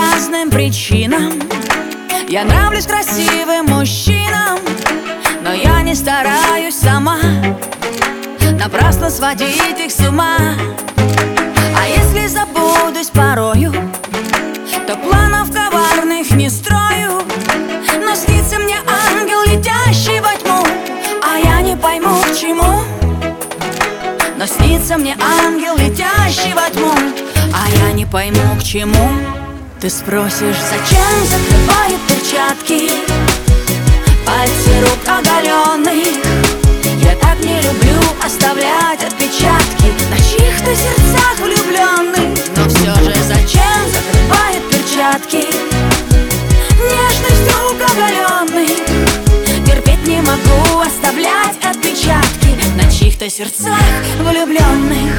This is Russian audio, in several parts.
разным причинам. Я нравлюсь красивым мужчинам, но я не стараюсь сама напрасно сводить их с ума. А если забудусь порою, то планов коварных не строю. Но снится мне ангел, летящий во тьму, а я не пойму, к чему. Но снится мне ангел, летящий во тьму, а я не пойму, к чему. Ты спросишь, зачем закрывают перчатки, пальцы рук оголенных? Я так не люблю оставлять отпечатки на чьих-то сердцах влюбленных. Но все же зачем закрывают перчатки нежность рук оголенных? Терпеть не могу оставлять отпечатки на чьих-то сердцах влюбленных.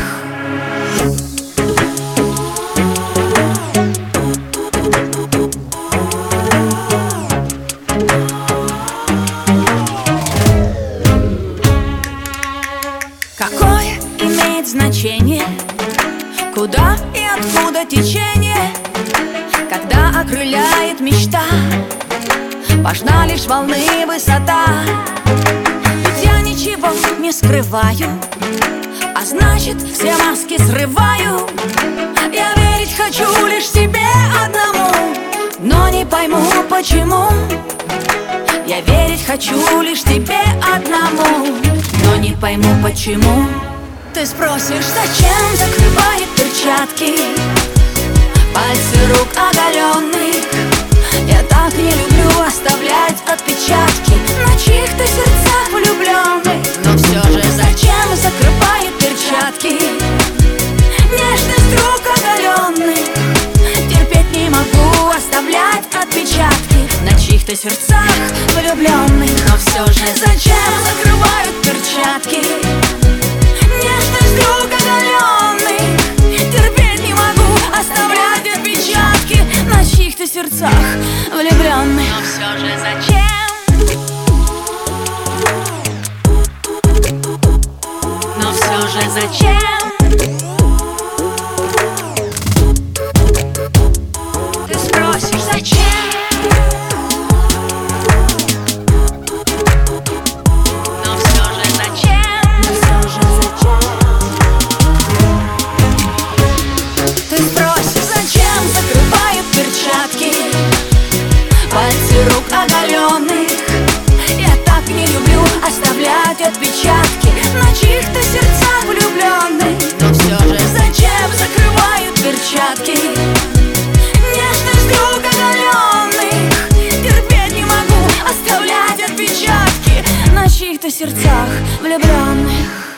Какое имеет значение, куда и откуда течение, когда окрыляет мечта? Важна лишь волны высота. Ведь я ничего не скрываю, а значит все маски срываю. Я верить хочу лишь себе одному, но не пойму почему. Я верить хочу лишь тебе одному, но не пойму почему. Ты спросишь, зачем закрывает перчатки пальцы рук оголенных? Я так не люблю оставлять отпечатки на чьих-то сердцах влюбленных. Но все же зачем закрывает перчатки нежность рук оголенных? Терпеть не могу оставлять отпечатки на чьих-то сердцах влюбленных. Но все же зачем закрывают перчатки нежность рук оголенных? Терпеть не могу оставлять отпечатки на чьих-то сердцах влюбленных. Но все же зачем? Но все же зачем? Ты спросишь, зачем? Пальцы рук оголенных. Я так не люблю оставлять отпечатки на чьих-то сердцах влюбленных. Но все же зачем закрывают перчатки нежность рук оголенных? Терпеть не могу оставлять отпечатки на чьих-то сердцах влюбленных.